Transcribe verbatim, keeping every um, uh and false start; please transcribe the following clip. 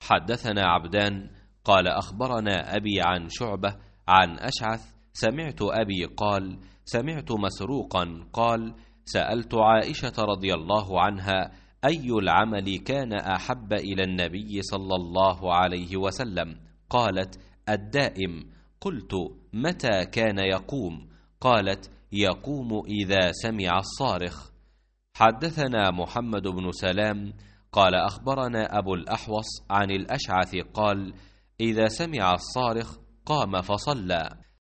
حدثنا عبدان قال أخبرنا أبي عن شعبة عن أشعث سمعت أبي قال سمعت مسروقا قال سألت عائشة رضي الله عنها أي العمل كان أحب إلى النبي صلى الله عليه وسلم؟ قالت الدائم. قلت متى كان يقوم؟ قالت يقوم إذا سمع الصارخ. حدثنا محمد بن سلام قال أخبرنا أبو الأحوص عن الأشعث قال إذا سمع الصارخ قام فصلى.